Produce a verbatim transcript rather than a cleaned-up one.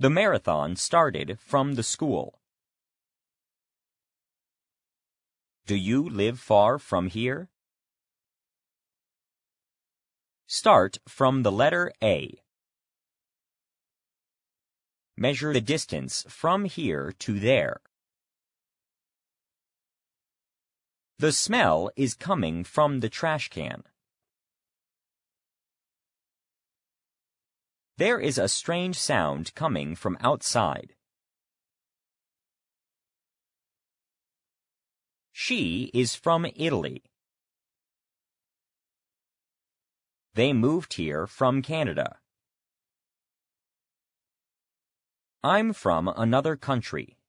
The marathon started from the school. Do you live far from here? Start from the letter A. Measure the distance from here to there. The smell is coming from the trash can. There is a strange sound coming from outside. She is from Italy. They moved here from Canada. I'm from another country.